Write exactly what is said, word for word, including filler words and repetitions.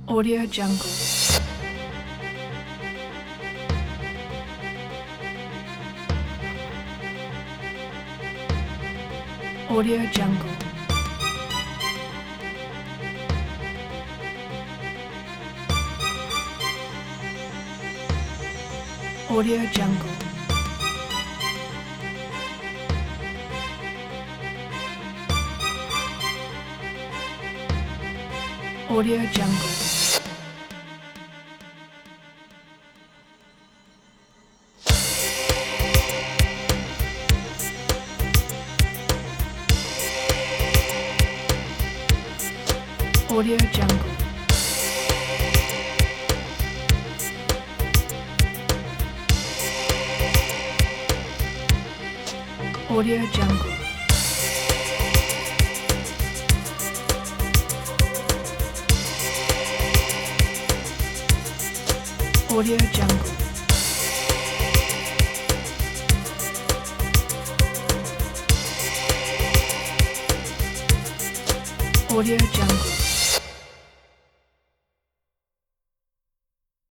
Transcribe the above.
Audio Jungle. Audio Jungle. Audio Jungle. Audio Jungle. Audio Jungle. Audio Jungle. Audio Jungle. Audio Jungle.